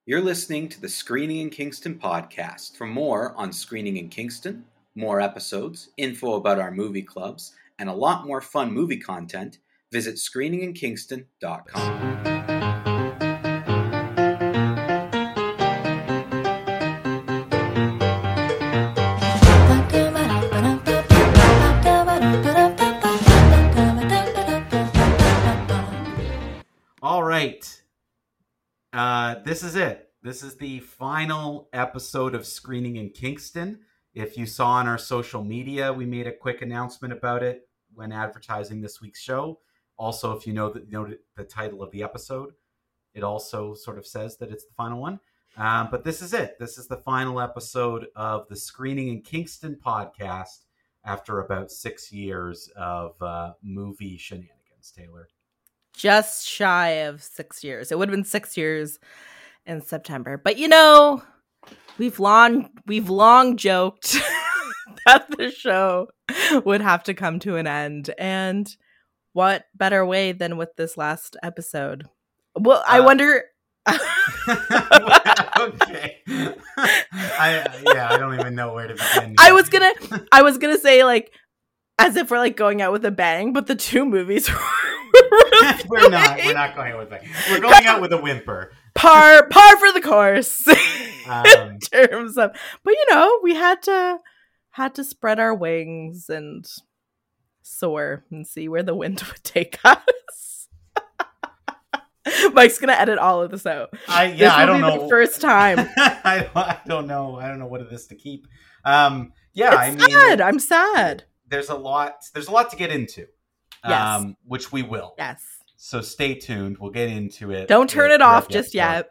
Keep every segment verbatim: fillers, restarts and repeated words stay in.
You're listening to the Screening in Kingston podcast. For more on Screening in Kingston, more episodes, info about our movie clubs, and a lot more fun movie content, visit screening in kingston dot com. All right. Uh, this is it. This is the final episode of Screening in Kingston. If you saw on our social media, we made a quick announcement about it when advertising this week's show. Also, if you know the, you know the title of the episode, it also sort of says that it's the final one. Um, but this is it. This is the final episode of the Screening in Kingston podcast after about six years of uh, movie shenanigans, Taylor. Just shy of six years. It would have been six years in September. But, you know, we've long we've long joked that the show would have to come to an end. And what better way than with this last episode? Well, uh, I wonder... okay. I, yeah, I don't even know where to begin. I was gonna I was gonna say, like, as if we're, like, going out with a bang, but the two movies were we're not. We're not going out with a bang. We're going out with a whimper. Par, par for the course. Um, in terms of, but you know, we had to had to spread our wings and soar and see where the wind would take us. Mike's gonna edit all of this out. I yeah, this will I don't be know. The first time. I, I don't know. I don't know what of this to keep. Um, yeah, it's I mean, sad. I'm sad. There's a lot. There's a lot to get into. Yes. Um, which we will. Yes. So stay tuned. We'll get into it. Don't turn it off just yet.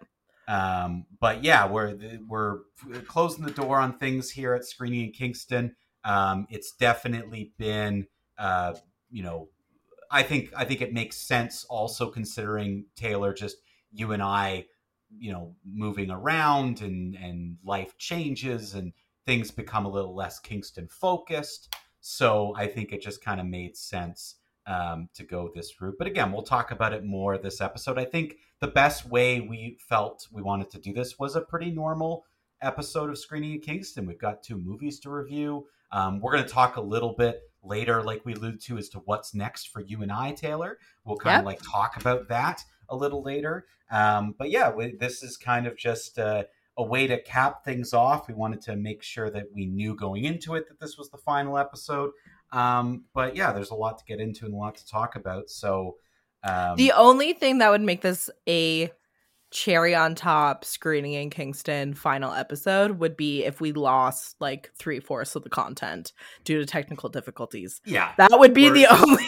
Um, but yeah, we're we're closing the door on things here at Screening in Kingston. Um, it's definitely been, uh, you know, I think I think it makes sense. Also considering Taylor, just you and I, you know, moving around and and life changes and things become a little less Kingston focused. So I think it just kind of made sense um, to go this route. But again, we'll talk about it more this episode. I think the best way we felt we wanted to do this was a pretty normal episode of Screening in Kingston. We've got two movies to review. Um, we're going to talk a little bit later, like we alluded to, as to what's next for you and I, Taylor. We'll kind Yep. of like talk about that a little later. Um, but yeah, we, this is kind of just uh, a way to cap things off. We wanted to make sure that we knew going into it that this was the final episode. Um, but yeah, there's a lot to get into and a lot to talk about. So um, the only thing that would make this a cherry on top Screening in Kingston final episode would be if we lost like three fourths of the content due to technical difficulties. Yeah, that would be the only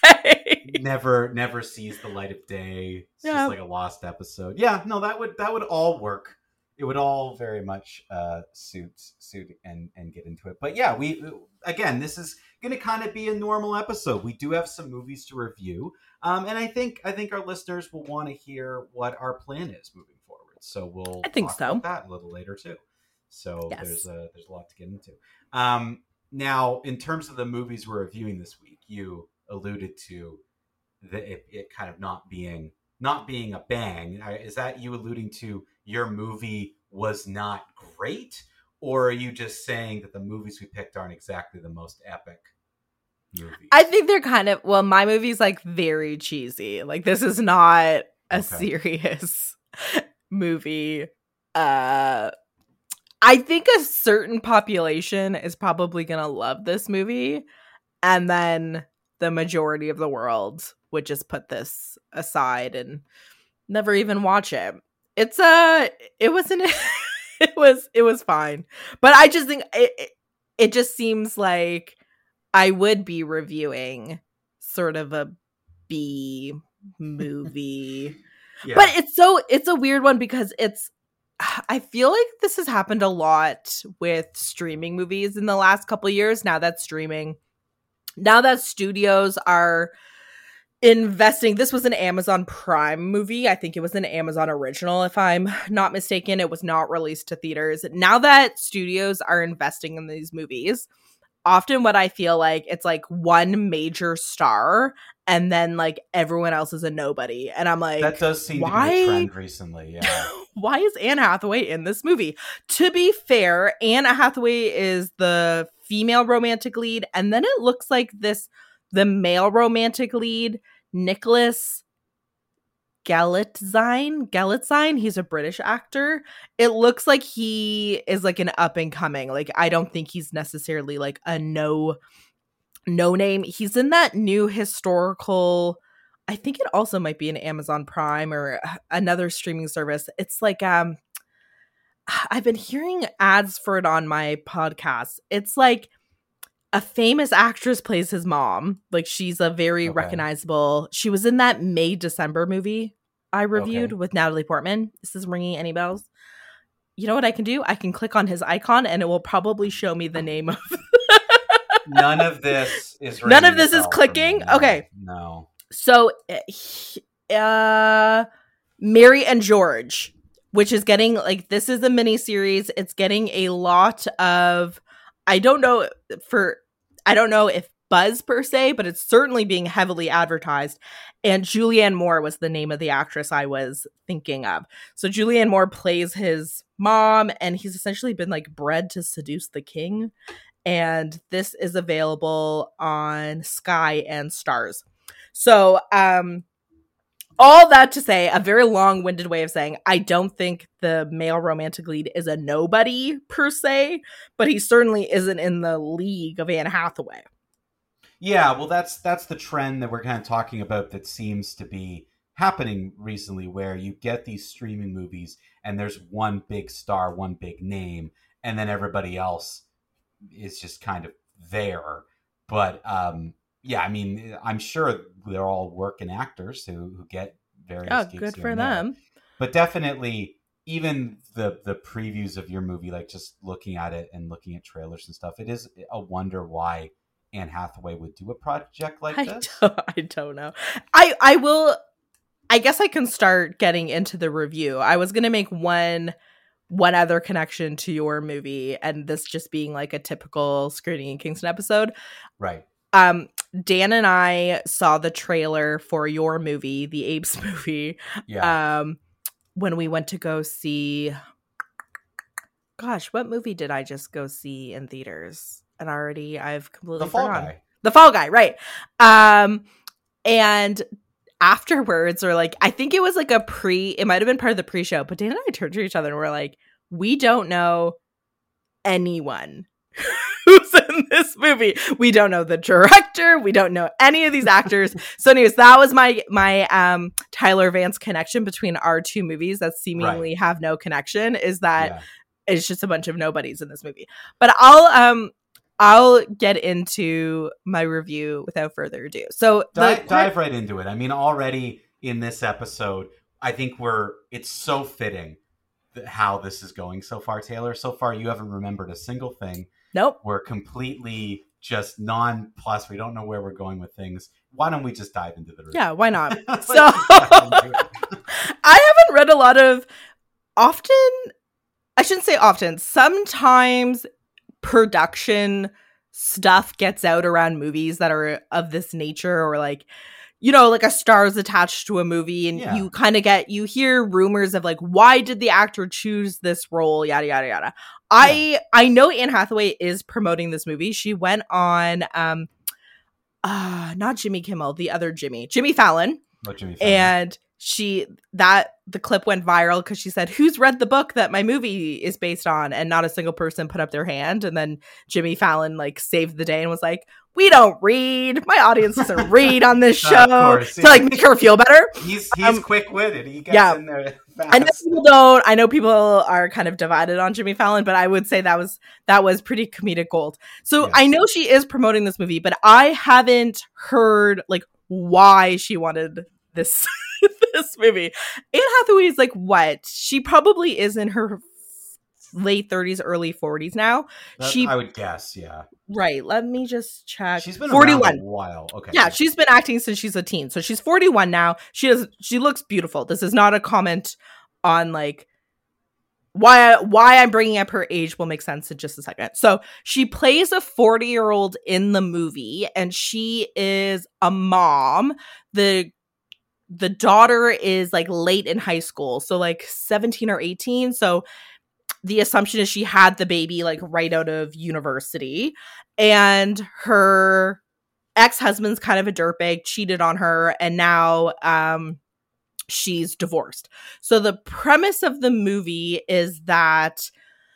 way. never, never sees the light of day. It's yeah. just like a lost episode. Yeah, no, that would that would all work. It would all very much uh, suit suit and and get into it. But yeah, we again, this is going to kind of be a normal episode. We do have some movies to review, um, and I think I think our listeners will want to hear what our plan is moving forward. So we'll I think talk so. about that a little later too. So yes. there's a there's a lot to get into. Um, now, in terms of the movies we're reviewing this week, you alluded to the it, it kind of not being not being a bang. Is that you alluding to your movie was not great, or are you just saying that the movies we picked aren't exactly the most epic movies? I think they're kind of, well, my movie's like very cheesy. Like, this is not a Okay. serious movie. Uh, I think a certain population is probably gonna love this movie, and then the majority of the world would just put this aside and never even watch it. It's a, uh, it wasn't, it was, it was fine. But I just think it, it, it just seems like I would be reviewing sort of a B movie. Yeah. But it's so, it's a weird one because it's, I feel like this has happened a lot with streaming movies in the last couple of years. Now that streaming, now that studios are investing, this was an Amazon Prime movie. I think it was an Amazon original, if I'm not mistaken. It was not released to theaters. Now that studios are investing in these movies, often what I feel like, it's like one major star and then like everyone else is a nobody. And I'm like, that does seem why? to be a trend recently. Yeah. Why is Anne Hathaway in this movie? To be fair, Anne Hathaway is the female romantic lead. And then it looks like this, the male romantic lead, Nicholas Galitzine, Galitzine, he's a British actor. It looks like he is like an up and coming. Like, I don't think he's necessarily like a no, no name. He's in that new historical, I think it also might be an Amazon Prime or another streaming service. It's like, um, I've been hearing ads for it on my podcast. It's like a famous actress plays his mom. Like, she's a very okay. recognizable. She was in that May December movie I reviewed okay. with Natalie Portman. Is this ringing any bells? You know what I can do? I can click on his icon and it will probably show me the name of. None of this is. None of this is clicking. No, okay. No. So, uh, Mary and George, which is getting like, this is a mini series. It's getting a lot of, I don't know for, I don't know if buzz per se, but it's certainly being heavily advertised. And Julianne Moore was the name of the actress I was thinking of. So Julianne Moore plays his mom, and he's essentially been like bred to seduce the king. And this is available on Sky and Stars. So, um, all that to say, a very long-winded way of saying, I don't think the male romantic lead is a nobody per se, but he certainly isn't in the league of Anne Hathaway. Yeah, well, that's that's the trend that we're kind of talking about that seems to be happening recently, where you get these streaming movies and there's one big star, one big name, and then everybody else is just kind of there. But um, yeah, I mean, I'm sure they're all working actors who, who get various oh, gigs good here for and there. them. But definitely, even the the previews of your movie, like just looking at it and looking at trailers and stuff, it is a wonder why Anne Hathaway would do a project like I this. Don't, I don't know. I I will. I guess I can start getting into the review. I was gonna make one one other connection to your movie, and this just being like a typical Screening in Kingston episode, right? Um, Dan and I saw the trailer for your movie, the Apes movie. Yeah. Um, when we went to go see, gosh, what movie did I just go see in theaters? And already I've completely The Fall forgotten. Guy. The Fall Guy, right? Um, and afterwards, or like, I think it was like a pre. It might have been part of the pre-show, but Dan and I turned to each other and we're like, we don't know anyone who's in this movie. We don't know the director. We don't know any of these actors. So anyways, that was my my um Tyler Vance connection between our two movies that seemingly Right. have no connection, is that Yeah. it's just a bunch of nobodies in this movie. But I'll um I'll get into my review without further ado. So dive, the, dive right into it. I mean, already in this episode, I think we're it's so fitting that how this is going so far, Taylor. So far, you haven't remembered a single thing. Nope. We're completely just non-plus. We don't know where we're going with things. Why don't we just dive into the review? Yeah, why not? Let's So dive into it. I haven't read a lot of often I shouldn't say often. Sometimes production stuff gets out around movies that are of this nature, or like, you know, like a star's attached to a movie, and Yeah. you kind of get, you hear rumors of like, why did the actor choose this role, yada yada yada. I Yeah. I know Anne Hathaway is promoting this movie. She went on um uh not Jimmy Kimmel, the other Jimmy, Jimmy Fallon. What Jimmy Fallon? And she, that the clip went viral because she said, who's read the book that my movie is based on? And not a single person put up their hand. And then Jimmy Fallon like saved the day and was like, we don't read. My audience doesn't read on this show. Of course, to like make her feel better. He's he's Um, quick-witted. He gets yeah. in there I know fast. people don't. I know people are kind of divided on Jimmy Fallon, but I would say that was that was pretty comedic gold. So Yeah. I know she is promoting this movie, but I haven't heard like why she wanted this this movie. Anne Hathaway is like what? She probably is in her late thirties, early forties now. That- she I would guess, yeah. right. Let me just check. She's been forty-one. around a while. Okay. Yeah, she's been acting since she's a teen. So she's forty-one now. She does she looks beautiful. This is not a comment on like why why I'm bringing up her age will make sense in just a second. So she plays a forty-year-old in the movie, and she is a mom. The the daughter is like late in high school, so like seventeen or eighteen. So the assumption is she had the baby like right out of university, and her ex-husband's kind of a dirtbag, cheated on her, and now um she's divorced. So the premise of the movie is that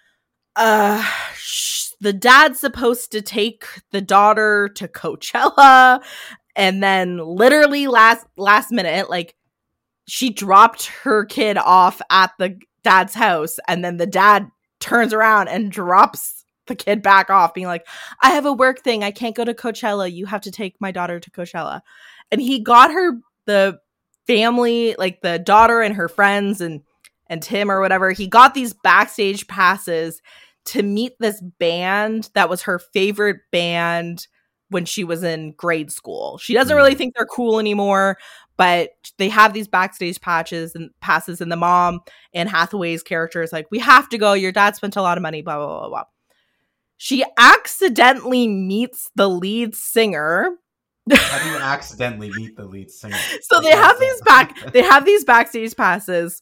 uh sh- the dad's supposed to take the daughter to Coachella, and then literally last last minute, like, she dropped her kid off at the dad's house, and then the dad turns around and drops the kid back off, being like, I have a work thing, I can't go to Coachella, you have to take my daughter to Coachella. And he got her the family, like the daughter and her friends and and Tim or whatever, he got these backstage passes to meet this band that was her favorite band when she was in grade school. She doesn't really think they're cool anymore, but they have these backstage patches and passes, and the mom, Anne Hathaway's character, is like, we have to go, your dad spent a lot of money, blah blah blah blah. She accidentally meets the lead singer. How do you accidentally meet the lead singer? So they have these back they have these backstage passes,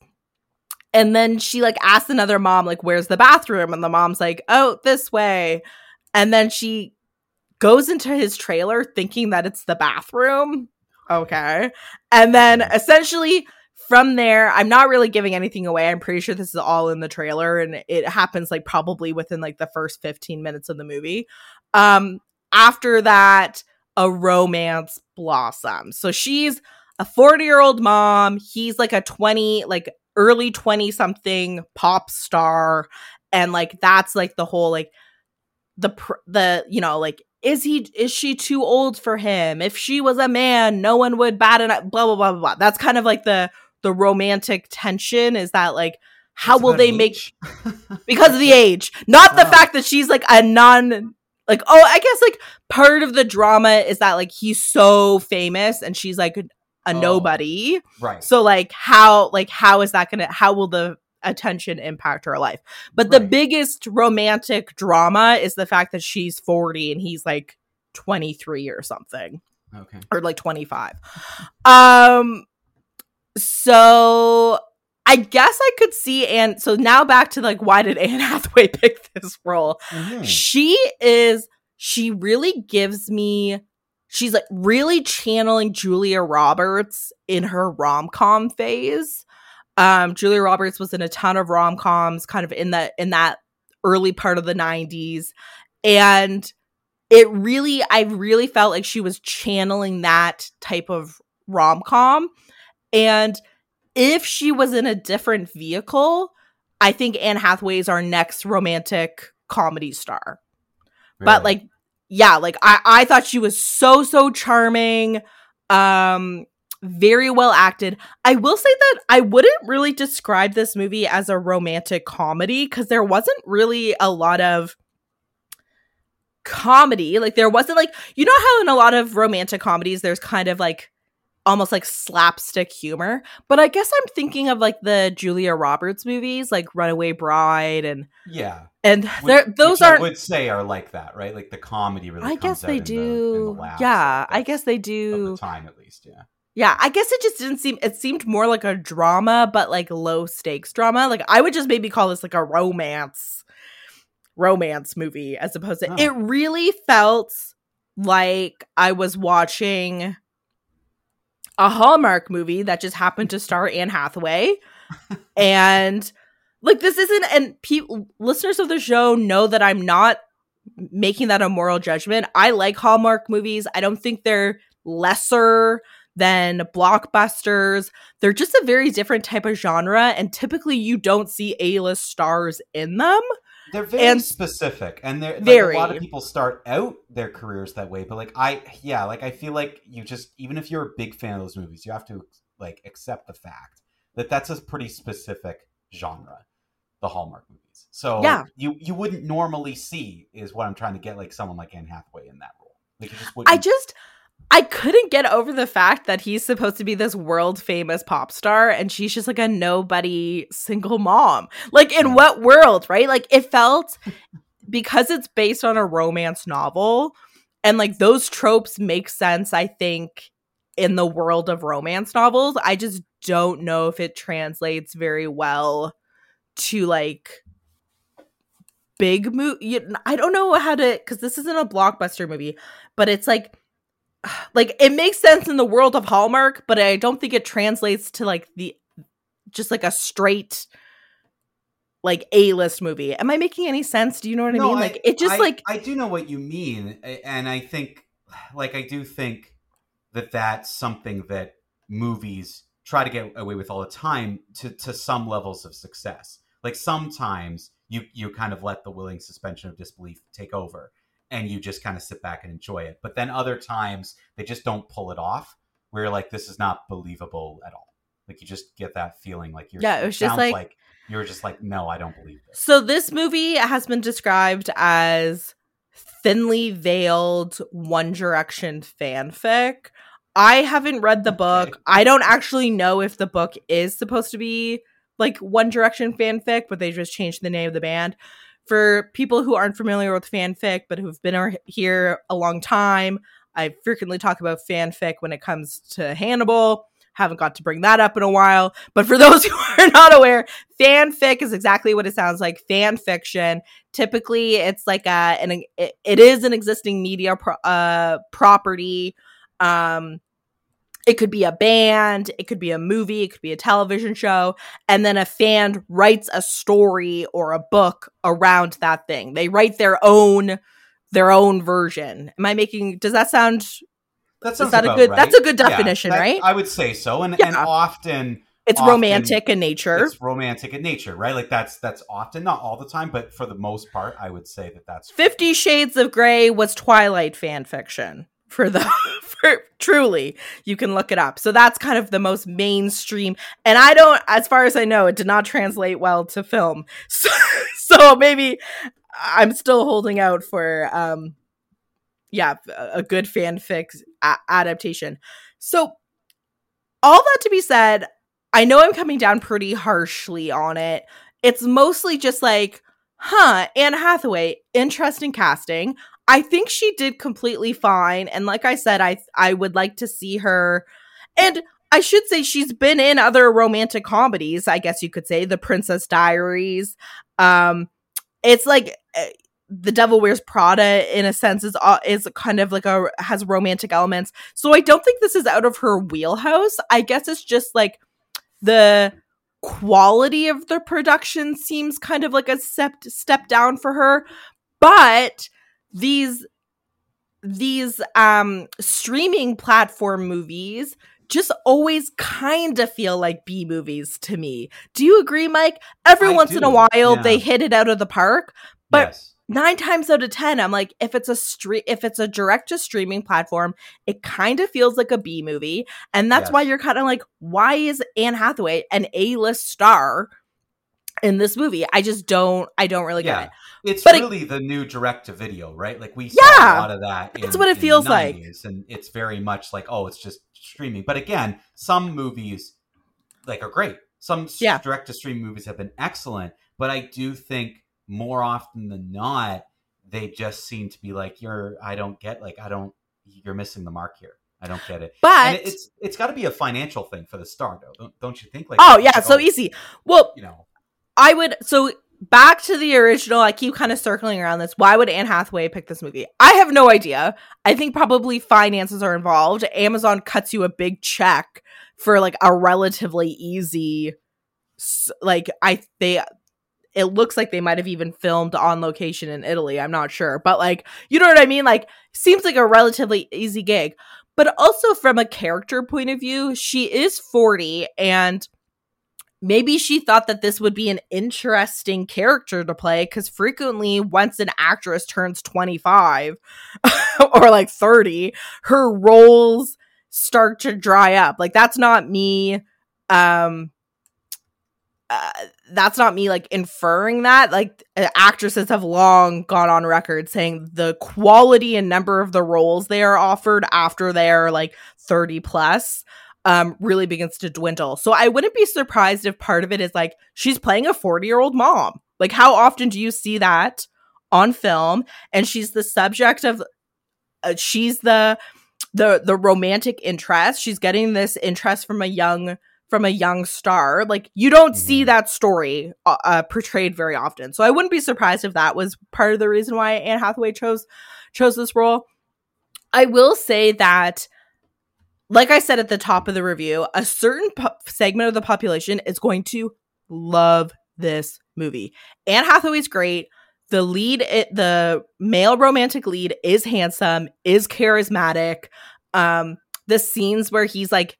and then she like asks another mom, like, where's the bathroom? And the mom's like, oh, this way. And then she goes into his trailer thinking that it's the bathroom. Okay. And then essentially from there, I'm not really giving anything away. I'm pretty sure this is all in the trailer, and it happens like probably within like the first fifteen minutes of the movie. Um, after that, a romance blossoms. So she's a forty-year-old mom. He's like a twenty, like early twenty-something pop star. And like, that's like the whole, like, the, pr- the, you know, like, is he, is she too old for him? If she was a man, no one would bat an eye, blah, blah, blah, blah, blah. That's kind of like the, the romantic tension, is that like, how It's will they age. make, because of the age, not the Oh. fact that she's like a non, like, oh, I guess like part of the drama is that like he's so famous and she's like a Oh. nobody. Right. So like how, like how is that gonna, how will the attention impact her life? But the Right. biggest romantic drama is the fact that she's forty and he's like twenty-three or something, Okay. or like twenty-five. Um, so I guess I could see Anne. So now back to like, why did Anne Hathaway pick this role? Mhm. She is, she really gives me, she's like really channeling Julia Roberts in her rom-com phase. Um, Julia Roberts was in a ton of rom-coms kind of in that, in that early part of the nineties. And it really, I really felt like she was channeling that type of rom-com. And if she was in a different vehicle, I think Anne Hathaway is our next romantic comedy star. But Really? like, yeah, like I, I thought she was so, so charming. Um, very well acted. I will say that I wouldn't really describe this movie as a romantic comedy, because there wasn't really a lot of comedy. Like there wasn't like, you know how in a lot of romantic comedies, there's kind of like almost like slapstick humor. But I guess I'm thinking of like the Julia Roberts movies, like Runaway Bride, and Yeah. and Which- there those which I aren't. would say are like that, right? Like the comedy really. I comes guess out they in the- in do. the laughs Yeah, of I the- guess they of do. the time, at least. Yeah. Yeah, I guess it just didn't seem. It seemed more like a drama, but like low stakes drama. Like I would just maybe call this like a romance, romance movie, as opposed to. Oh. It really felt like I was watching a Hallmark movie that just happened to star Anne Hathaway, and like this isn't. And pe- listeners of the show know that I'm not making that a moral judgment. I like Hallmark movies. I don't think they're lesser than blockbusters. They're just a very different type of genre, and typically you don't see A-list stars in them. They're very And- specific, and they're like, Very. a lot of people start out their careers that way. But like I, yeah, like I feel like you just, even if you're a big fan of those movies, you have to like accept the fact that that's a pretty specific genre, the Hallmark movies. So Yeah. you you wouldn't normally see, is what I'm trying to get, like someone like Anne Hathaway in that role. Like you just wouldn't. I just I couldn't get over the fact that he's supposed to be this world famous pop star and she's just like a nobody single mom. Like, in what world, right? Like, it felt, because it's based on a romance novel and like those tropes make sense, I think, in the world of romance novels. I just don't know if it translates very well to like big movie. I don't know how to, because this isn't a blockbuster movie, but it's like, like it makes sense in the world of Hallmark, but I don't think it translates to like the just like a straight like A-list movie. Am I making any sense? Do you know what no, I mean? I, Like it just I, like I do know what you mean, and I think like I do think that that's something that movies try to get away with all the time to to some levels of success. Like sometimes you you kind of let the willing suspension of disbelief take over and you just kind of sit back and enjoy it. But then other times they just don't pull it off, where you're like, this is not believable at all. Like you just get that feeling like you're yeah, it was it just like, like you're just like, no, I don't believe this. So this movie has been described as thinly veiled One Direction fanfic. I haven't read the book. Okay. I don't actually know if the book is supposed to be like One Direction fanfic, but they just changed the name of the band. For people who aren't familiar with fanfic, but who've been here a long time, I frequently talk about fanfic when it comes to Hannibal. Haven't got to bring that up in a while. But for those who are not aware, fanfic is exactly what it sounds like. Fan fiction. Typically, it's like a, an, it, it is an existing media pro, uh, property. Um, it could be a band, it could be a movie, it could be a television show, and then a fan writes a story or a book around that thing. They write their own their own version. Am I making? Does that sound? That sounds is that about a good? right. That's a good definition, yeah, that, right? I would say so, and Yeah. and often it's often romantic in nature. It's romantic in nature, right? Like that's that's often, not all the time, but for the most part, I would say that that's Fifty Shades of Grey was Twilight fan fiction. For the for truly, you can look it up. So that's kind of the most mainstream, and I don't, as far as I know, it did not translate well to film. So, so maybe I'm still holding out for, um, yeah, a good fanfic a- adaptation. So all that to be said, I know I'm coming down pretty harshly on it. It's mostly just like, huh, Anne Hathaway, interesting casting. I think she did completely fine. And like I said, I I would like to see her. And I should say she's been in other romantic comedies, I guess you could say. The Princess Diaries. Um, it's like uh, The Devil Wears Prada, in a sense, is, uh, is kind of like a, has romantic elements. So I don't think this is out of her wheelhouse. I guess it's just like the quality of the production seems kind of like a step, step down for her. But these these um streaming platform movies just always kind of feel like B movies to me. Do you agree, Mike? Every I once do. in a while Yeah. they hit it out of the park, but yes. nine times out of ten, I'm like, if it's a stre- if it's a direct to streaming platform, it kind of feels like a B movie, and that's Yes. why you're kind of like, why is Anne Hathaway an A-list star in this movie? I just don't, I don't really get Yeah. it. It's But really the new direct to video, right? Like we saw Yeah. a lot of that. That's in, what it in feels the like. nineties, and it's very much like, oh, it's just streaming. But again, some movies like are great. Some Yeah. direct to stream movies have been excellent, but I do think more often than not, they just seem to be like, you're, I don't get, like, I don't, you're missing the mark here. I don't get it. But and it, it's it's got to be a financial thing for the star, though. Don't, don't you think? Like, oh like, yeah, so oh, easy. Well, you know, I would, so back to the original, I keep kind of circling around this. Why would Anne Hathaway pick this movie? I have no idea. I think probably finances are involved. Amazon cuts you a big check for like a relatively easy, like I, they, it looks like they might have even filmed on location in Italy. I'm not sure, but like, you know what I mean? Like, seems like a relatively easy gig. But also from a character point of view, she is forty, and maybe she thought that this would be an interesting character to play, because frequently once an actress turns twenty-five or like thirty, her roles start to dry up. Like, that's not me um uh, that's not me like inferring that. Like uh, actresses have long gone on record saying the quality and number of the roles they are offered after they're like thirty plus um really begins to dwindle. So I wouldn't be surprised if part of it is like she's playing a forty year old mom. Like how often do you see that on film? And she's the subject of uh, she's the the the romantic interest. She's getting this interest from a young from a young star. Like you don't mm-hmm. see that story uh, uh, portrayed very often. So I wouldn't be surprised if that was part of the reason why Anne Hathaway chose chose this role. I will say that, like I said at the top of the review, a certain po- segment of the population is going to love this movie. Anne Hathaway's great. The lead, it, the male romantic lead is handsome, is charismatic. Um, the scenes where he's like,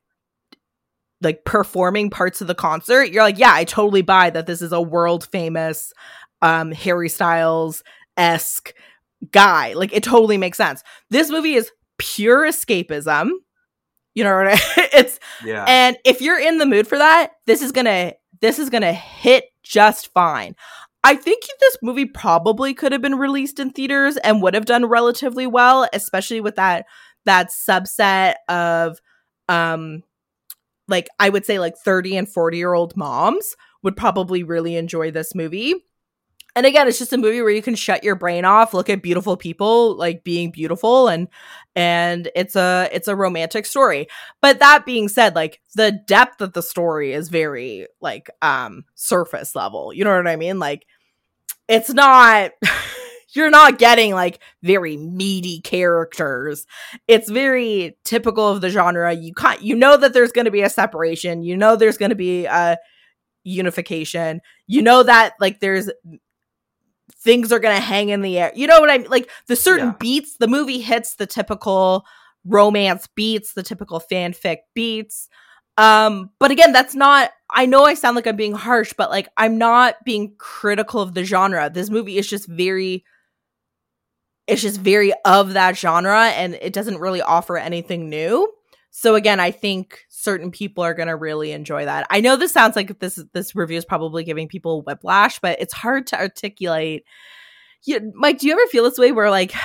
like performing parts of the concert, you're like, yeah, I totally buy that this is a world famous um, Harry Styles-esque guy. Like it totally makes sense. This movie is pure escapism. You know what I mean? It's yeah. And if you're in the mood for that, this is gonna this is gonna hit just fine. I think this movie probably could have been released in theaters and would have done relatively well, especially with that that subset of um like I would say like thirty and forty year old moms would probably really enjoy this movie. And again, it's just a movie where you can shut your brain off, look at beautiful people like being beautiful, and and it's a it's a romantic story. But that being said, like the depth of the story is very like um surface level. You know what I mean? Like it's not you're not getting like very meaty characters. It's very typical of the genre. You can't you know that there's going to be a separation. You know there's going to be a unification. You know that like there's things are going to hang in the air. You know what I mean? Like the certain yeah. beats, the movie hits the typical romance beats, the typical fanfic beats. Um, but again, that's not, I know I sound like I'm being harsh, but like I'm not being critical of the genre. This movie is just very, it's just very of that genre, and it doesn't really offer anything new. So again, I think certain people are going to really enjoy that. I know this sounds like this this review is probably giving people whiplash, but it's hard to articulate. You, Mike, do you ever feel this way where like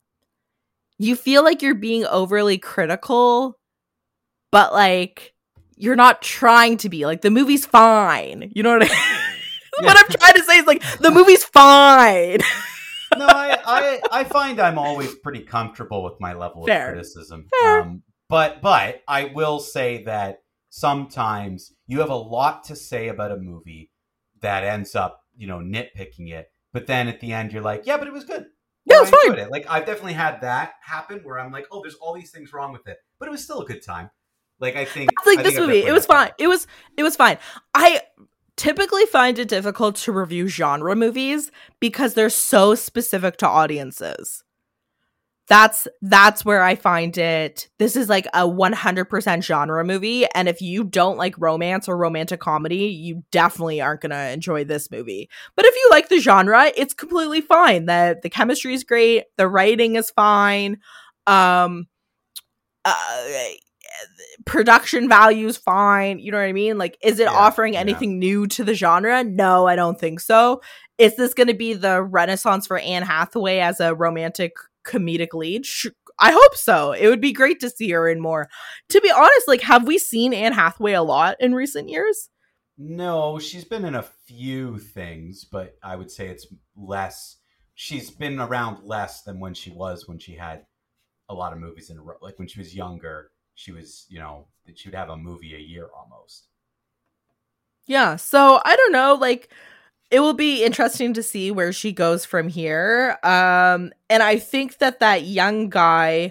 you feel like you're being overly critical, but like you're not trying to be? Like the movie's fine. You know what I yeah. What I'm trying to say is like the movie's fine. No, I, I I find I'm always pretty comfortable with my level Fair. of criticism. Fair. Um, But but I will say that sometimes you have a lot to say about a movie that ends up, you know, nitpicking it. But then at the end, you're like, yeah, but it was good. Yeah, it's fine. It. Like I've definitely had that happen where I'm like, oh, there's all these things wrong with it, but it was still a good time. Like I think, it's like I this think movie, it was fine. It was it was fine. I typically find it difficult to review genre movies because they're so specific to audiences. That's that's where I find it. This is like a one hundred percent genre movie. And if you don't like romance or romantic comedy, you definitely aren't going to enjoy this movie. But if you like the genre, it's completely fine. The, the chemistry is great. The writing is fine. Um, uh, production value is fine. You know what I mean? Like, is it yeah, offering anything yeah. new to the genre? No, I don't think so. Is this going to be the renaissance for Anne Hathaway as a romantic comedic lead? I hope so. It would be great to see her in more. To be honest, like, have we seen Anne Hathaway a lot in recent years? No, she's been in a few things, but I would say it's less. She's been around less than when she was when she had a lot of movies in a row. Like when she was younger, she was, you know, she would have a movie a year almost. Yeah, so I don't know, like it will be interesting to see where she goes from here. Um, and I think that that young guy,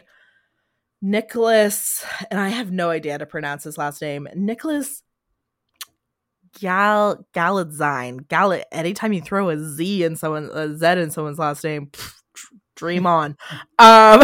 Nicholas, and I have no idea how to pronounce his last name, Nicholas Gal Galadzine. Gal. Anytime you throw a Z in someone, a Z in someone's last name, pff, dream on. Um,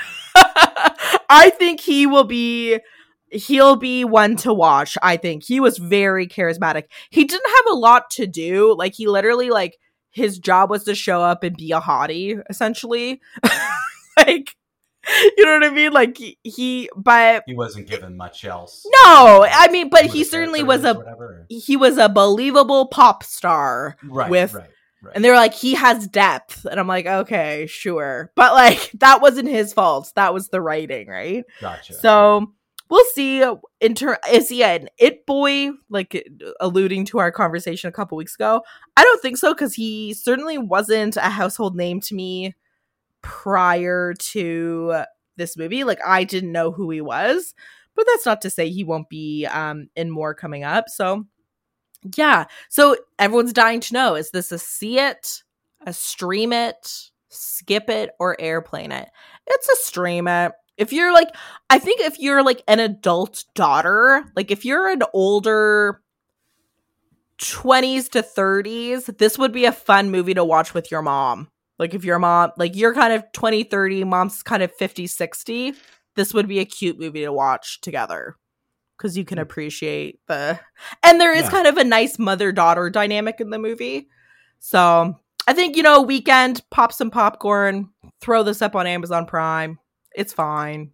I think he will be. He'll be one to watch. I think he was very charismatic. He didn't have a lot to do. Like he literally, like his job was to show up and be a hottie, essentially. Like You know what I mean? Like he, he but he wasn't given much else. No, I mean, but Who he the certainly character was is, a whatever. he was a believable pop star. Right, with, right, right. And they were like, he has depth, and I'm like, okay, sure, but like that wasn't his fault. That was the writing, right? Gotcha. So we'll see. In ter- is he an it boy? Like alluding to our conversation a couple weeks ago. I don't think so, because he certainly wasn't a household name to me prior to this movie. Like I didn't know who he was, but that's not to say he won't be um in more coming up. So yeah, so everyone's dying to know, is this a see it, a stream it, skip it, or airplane it? It's a stream it. If you're like, I think if you're like an adult daughter, like if you're an older twenties to thirties, this would be a fun movie to watch with your mom. Like if your mom, like you're kind of twenty, thirty, mom's kind of fifty, sixty, this would be a cute movie to watch together because you can appreciate the, and there is Yeah. kind of a nice mother-daughter dynamic in the movie. So I think, you know, weekend, pop some popcorn, throw this up on Amazon Prime. It's fine.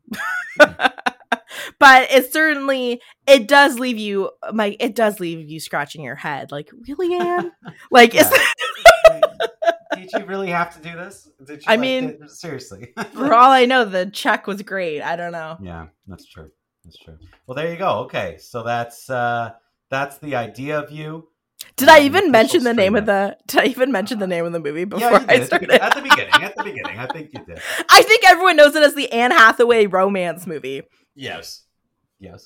But it certainly, it does leave you, Mike, it does leave you scratching your head. Like, really, Anne? Like, Yeah. is Did you really have to do this? Did you I like mean, it? Seriously. for all I know, the check was great. I don't know. Yeah, that's true. That's true. Well, there you go. Okay, so that's uh that's the idea of you. Did I Um, even official mention the name stream of the, did I even mention the name of the movie before Yeah, you I did at the, started? be- at the beginning. At the beginning, I think you did. I think everyone knows it as the Anne Hathaway romance movie. Yes. Yes.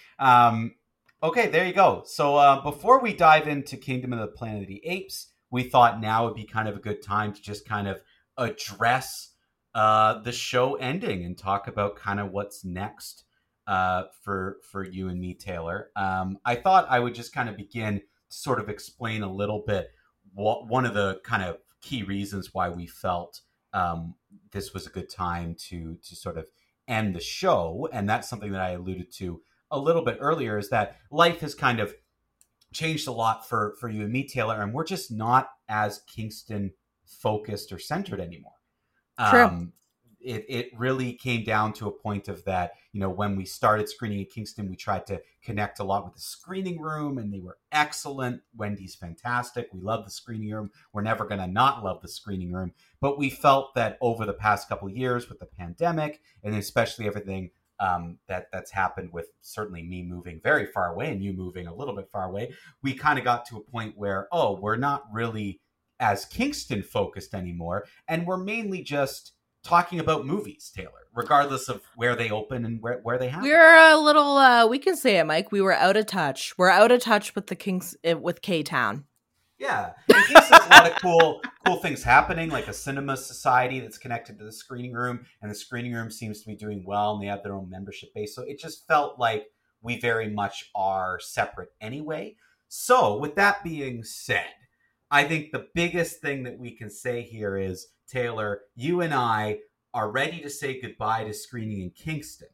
Um, okay, there you go. So uh, before we dive into Kingdom of the Planet of the Apes, we thought now would be kind of a good time to just kind of address uh, the show ending and talk about kind of what's next uh, for for you and me, Taylor. Um, I thought I would just kind of begin to sort of explain a little bit what one of the kind of key reasons why we felt um, this was a good time to to sort of end the show, and that's something that I alluded to a little bit earlier, is that life has kind of changed a lot for for you and me, Taylor, and we're just not as Kingston focused or centered anymore. True. Um, it it really came down to a point of that, you know, when we started screening in Kingston, we tried to connect a lot with the screening room, and they were excellent. Wendy's fantastic. We love the screening room. We're never going to not love the screening room. But we felt that over the past couple of years with the pandemic, and especially everything um, that that's happened with certainly me moving very far away and you moving a little bit far away, we kind of got to a point where, oh, we're not really as Kingston focused anymore. And we're mainly just talking about movies, Taylor, regardless of where they open and where, where they happen. We're a little, uh, we can say it, Mike. We were out of touch. We're out of touch with the Kings, uh, with K-Town. Yeah. And Kingston's a lot of cool, cool things happening, like a cinema society that's connected to the screening room, and the screening room seems to be doing well, and they have their own membership base. So it just felt like we very much are separate anyway. So with that being said, I think the biggest thing that we can say here is, Taylor, you and I are ready to say goodbye to screening in Kingston,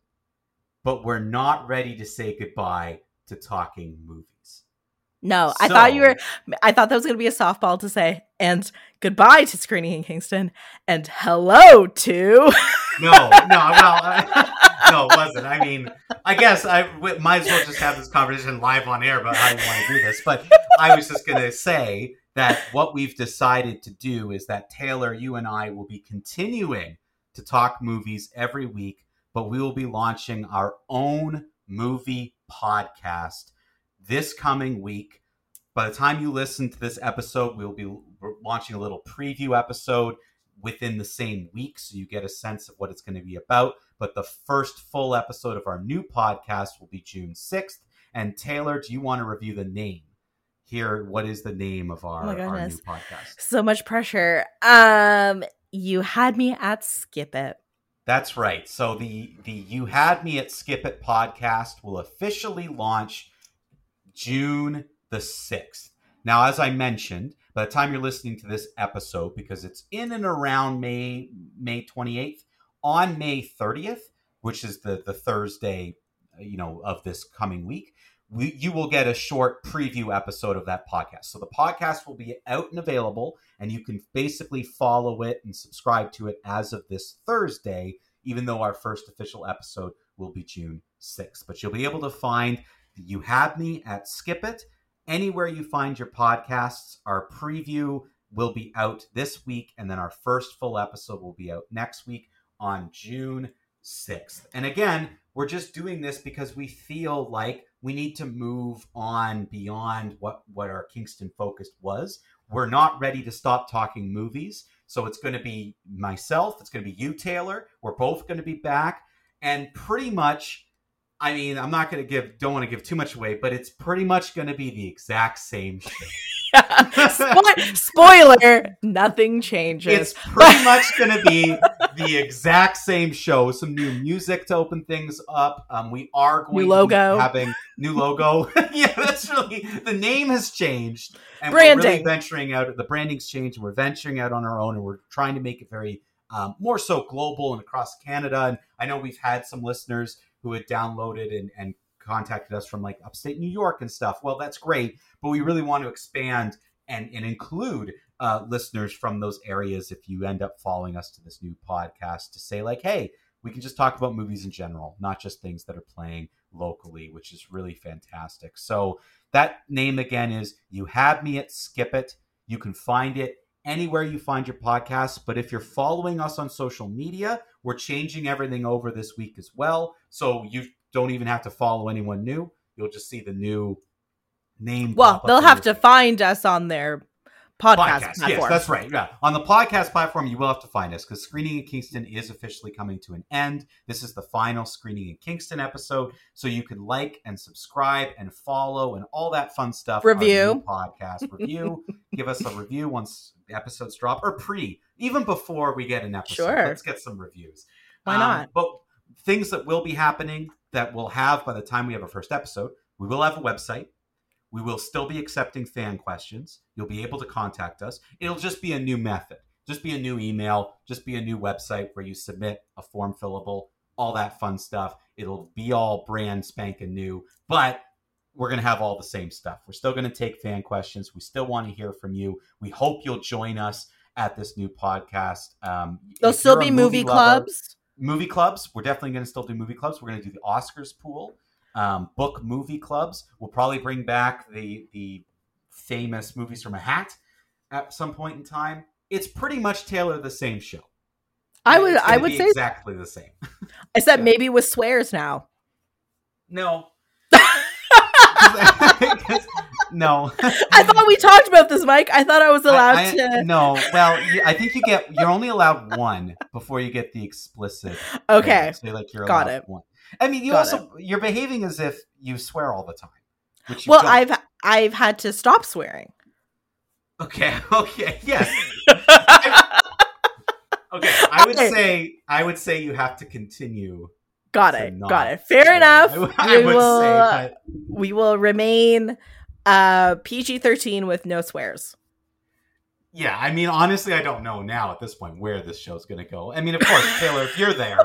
but we're not ready to say goodbye to talking movies. No, I So- thought you were, I thought that was going to be a softball to say, and goodbye to screening in Kingston, and hello to. No, no, well, I, no, it wasn't. I mean, I guess I w- might as well just have this conversation live on air about how you want to do this. But I was just going to say that what we've decided to do is that, Taylor, you and I will be continuing to talk movies every week, but we will be launching our own movie podcast this coming week. By the time you listen to this episode, we'll be launching a little preview episode within the same week, so you get a sense of what it's going to be about. But the first full episode of our new podcast will be June sixth. And Taylor, do you want to review the name? Here, what is the name of our, Oh my our goodness. new podcast? So much pressure. Um, you had me at Skip It. That's right. So the the You Had Me at Skip It podcast will officially launch June the sixth. Now, as I mentioned, by the time you're listening to this episode, because it's in and around May May twenty-eighth, on May thirtieth, which is the the Thursday, you know, of this coming week, we, you will get a short preview episode of that podcast. So the podcast will be out and available, and you can basically follow it and subscribe to it as of this Thursday even though our first official episode will be June sixth. But you'll be able to find You Had Me at Skip It. Anywhere you find your podcasts, our preview will be out this week, and then our first full episode will be out next week on June sixth. And again, we're just doing this because we feel like we need to move on beyond what, what our Kingston focus was. We're not ready to stop talking movies. So it's going to be myself. It's going to be you, Taylor. We're both going to be back. And pretty much, I mean, I'm not going to give, don't want to give too much away, but it's pretty much going to be the exact same shit. Spo- spoiler, nothing changes. It's pretty much going to be the exact same show. Some new music to open things up. Um, we are going new logo. to be having new logo. Yeah, that's really, the name has changed. And branding. We're really venturing out. The branding's changed. And we're venturing out on our own, and we're trying to make it very um, more so global and across Canada. And I know we've had some listeners who had downloaded and, and contacted us from like upstate New York and stuff. Well, that's great, but we really want to expand and, and include uh, listeners from those areas if you end up following us to this new podcast, to say like, hey, we can just talk about movies in general, not just things that are playing locally, which is really fantastic. So that name again is You Had Me at Skip It. You can find it anywhere you find your podcasts. But if you're following us on social media, we're changing everything over this week as well. So you don't even have to follow anyone new. You'll just see the new name. Well, they'll have to find us on their podcast, podcast platform. Yes, that's right. Yeah. On the podcast platform, you will have to find us because Screening in Kingston is officially coming to an end. This is the final Screening in Kingston episode. So you can like and subscribe and follow and all that fun stuff. Review. Podcast review. Give us a review once the episodes drop, or pre, even before we get an episode. Sure. Let's get some reviews. Why not? Um, but things that will be happening that we'll have by the time we have our first episode, we will have a website. We will still be accepting fan questions. You'll be able to contact us. It'll just be a new method. Just be a new email. Just be a new website where you submit a form fillable, all that fun stuff. It'll be all brand spanking new, but we're going to have all the same stuff. We're still going to take fan questions. We still want to hear from you. We hope you'll join us at this new podcast. Um, There'll still be movie, movie clubs. Movie clubs. We're definitely going to still do movie clubs. We're going to do the Oscars pool. Um, book movie clubs. We'll probably bring back the the famous movies from a hat at some point in time. It's pretty much Taylor the same show. I would I would say exactly the same. Except yeah. maybe with swears now. No. No. I thought we talked about this, Mike. I thought I was allowed I, I, to. No. Well, I think you get. You're only allowed one before you get the explicit. Okay. So like you're Got allowed it. one. I mean, you Got also it. You're behaving as if you swear all the time. Which you well, don't. I've I've had to stop swearing. Okay. Okay. Yes. I, okay. I would okay. say I would say you have to continue. Got it. Got it. Fair swear. enough. I, I we would will. say, but... We will remain uh, P G thirteen with no swears. Yeah, I mean, honestly, I don't know now at this point where this show's going to go. I mean, of course, Taylor, if you're there.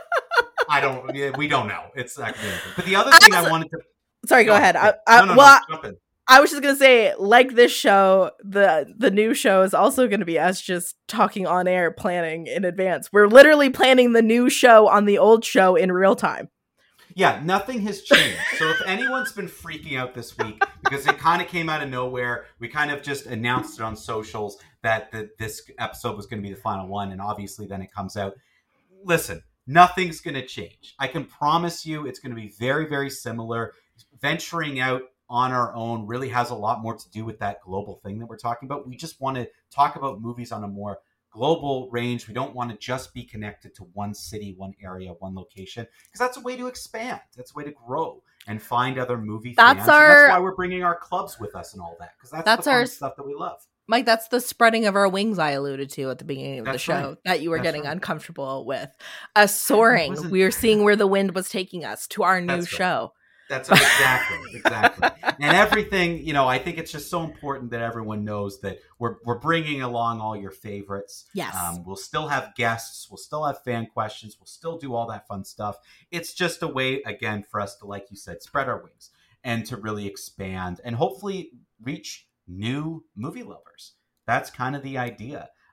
I don't. We don't know. It's not going to. But the other thing I, was, I wanted to. Sorry, go, go ahead. I, I, no, no, well, no, I was just gonna say, like this show, the the new show is also going to be us just talking on air, planning in advance. We're literally planning the new show on the old show in real time. Yeah, nothing has changed. So if anyone's been freaking out this week because it kind of came out of nowhere, we kind of just announced it on socials that the, this episode was going to be the final one, and obviously then it comes out. Listen. Nothing's going to change. I can promise you it's going to be very, very similar. Venturing out on our own really has a lot more to do with that global thing that we're talking about. We just want to talk about movies on a more global range. We don't want to just be connected to one city, one area, one location, because that's a way to expand. That's a way to grow and find other movie that's fans. Our... And that's why we're bringing our clubs with us and all that, because that's, that's the fun our... stuff that we love. Mike, that's the spreading of our wings I alluded to at the beginning of that's the show right. that you were that's getting right. uncomfortable with. Uh, soaring. We were seeing where the wind was taking us to our new that's show. Right. That's exactly, exactly. And everything, you know, I think it's just so important that everyone knows that we're we're bringing along all your favorites. Yes. Um, we'll still have guests. We'll still have fan questions. We'll still do all that fun stuff. It's just a way, again, for us to, like you said, spread our wings and to really expand and hopefully reach new movie lovers. That's kind of the idea.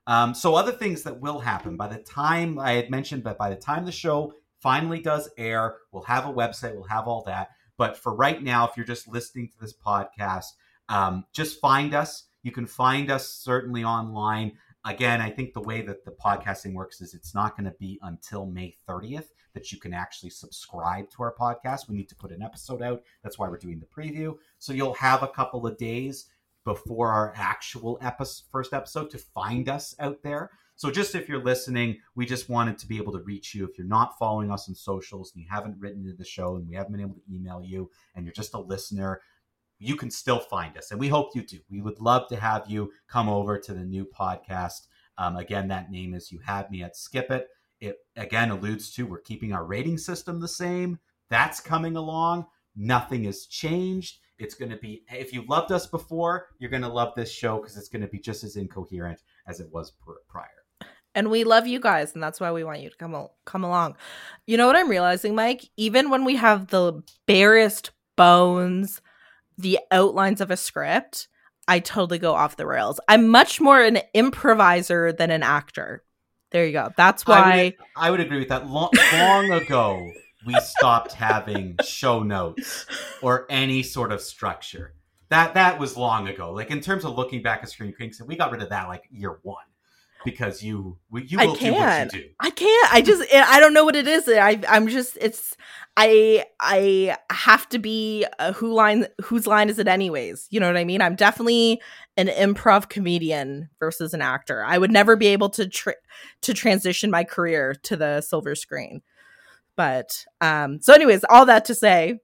Um, so other things that will happen by the time I had mentioned, but by the time the show finally does air, we'll have a website, we'll have all that. But for right now, if you're just listening to this podcast, um, just find us. You can find us certainly online. Again, I think the way that the podcasting works is it's not going to be until May thirtieth that you can actually subscribe to our podcast. We need to put an episode out. That's why we're doing the preview. So you'll have a couple of days before our actual episode, first episode to find us out there. So just if you're listening, we just wanted to be able to reach you. If you're not following us on socials and you haven't written into the show and we haven't been able to email you and you're just a listener, you can still find us. And we hope you do. We would love to have you come over to the new podcast. Um, again, that name is You Had Me at Skip It. It, again, alludes to we're keeping our rating system the same. That's coming along. Nothing has changed. It's going to be, if you loved us before, you're going to love this show because it's going to be just as incoherent as it was pr- prior. And we love you guys, and that's why we want you to come al- come along. You know what I'm realizing, Mike? Even when we have the barest bones, the outlines of a script, I totally go off the rails. I'm much more an improviser than an actor. There you go. That's why I would, I would agree with that. Long, long ago, we stopped having show notes or any sort of structure. That that was long ago. Like in terms of looking back at Screening Kingston, we got rid of that like year one because you you will do what you do. I can't. I just I don't know what it is. I I'm just it's I I have to be a who line whose line is it anyways? You know what I mean? I'm definitely an improv comedian versus an actor. I would never be able to tra- to transition my career to the silver screen. But um so anyways, all that to say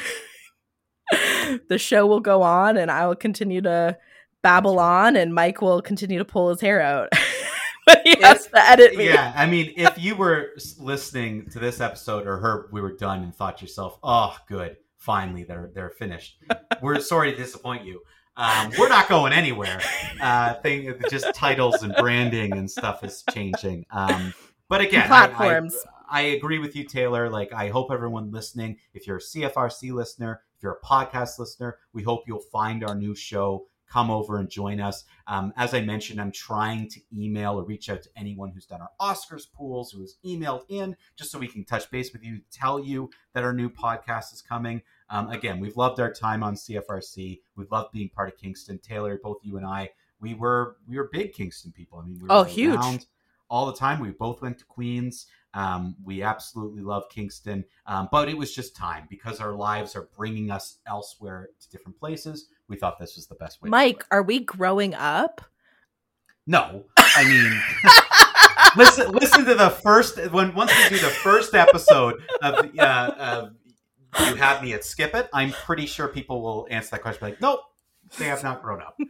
the show will go on and I will continue to babble on and Mike will continue to pull his hair out. But he has if, to edit me. Yeah, I mean, if you were listening to this episode or heard we were done and thought to yourself, oh, good, finally, they're they're finished. We're sorry to disappoint you. Um, we're not going anywhere. Uh, thing, just titles and branding and stuff is changing. Um, but again, platforms. I, I, I agree with you, Taylor. Like, I hope everyone listening, if you're a C F R C listener, if you're a podcast listener, we hope you'll find our new show. Come over and join us. Um, as I mentioned, I'm trying to email or reach out to anyone who's done our Oscars pools, who has emailed in, just so we can touch base with you, tell you that our new podcast is coming. Um, again, we've loved our time on C F R C. We've loved being part of Kingston. Taylor, both you and I, we were we were big Kingston people. I mean, we were oh, huge. all the time. We both went to Queens. Um, we absolutely love Kingston, um, but it was just time because our lives are bringing us elsewhere to different places. We thought this was the best way. Mike, are we growing up? No, I mean, listen. Listen to the first when once we do the first episode of, uh, of You Had Me at Skip It. I'm pretty sure people will answer that question like, nope, they have not grown up.